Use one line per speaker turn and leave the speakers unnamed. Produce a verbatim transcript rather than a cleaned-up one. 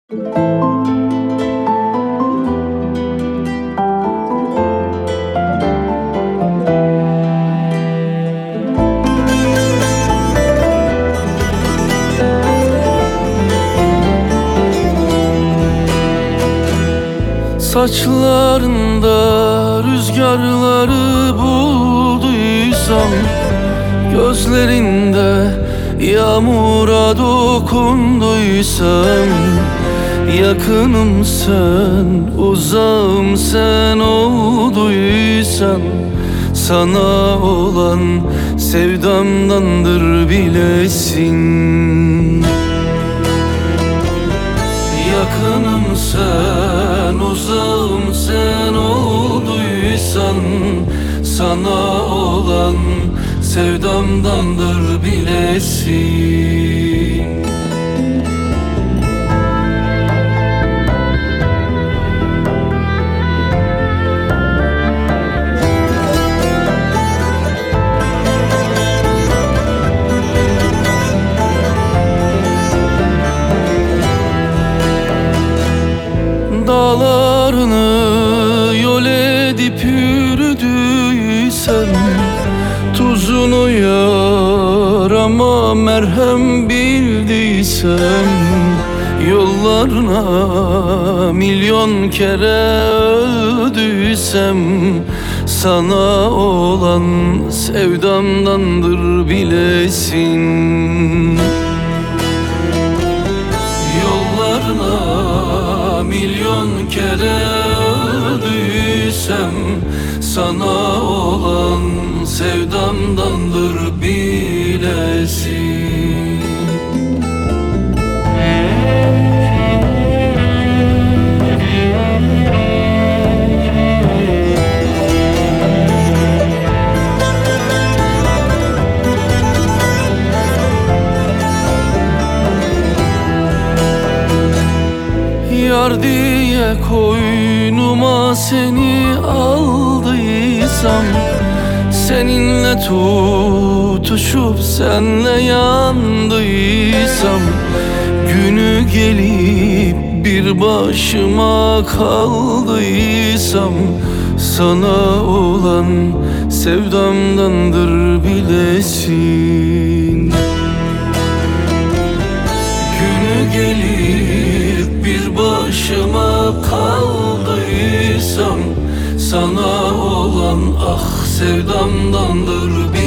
Saçlarında rüzgarları bulduysam, gözlerinde yağmura dokunduysam, yakınım sen, uzağım sen olduysan, sana olan sevdamdandır bilesin. Yakınım sen, uzağım sen olduysan, sana olan sevdamdandır bilesin. Dağlarını yol edip yürüdüysem, tuzunu yarama merhem bildiysem, yollarına milyon kere öldüysem, sana olan sevdamdandır bilesin. Yollarına milyon kere öldüysem, sana olan sevdamdandır bilesin. Yar diye koynuma seni aldıysam, seninle tutuşup senle yandıysam, günü gelip bir başıma kaldıysam, sana olan sevdamdandır bilesin. Günü gelip bir başıma kaldıysam, sana olan ah sevdamdandır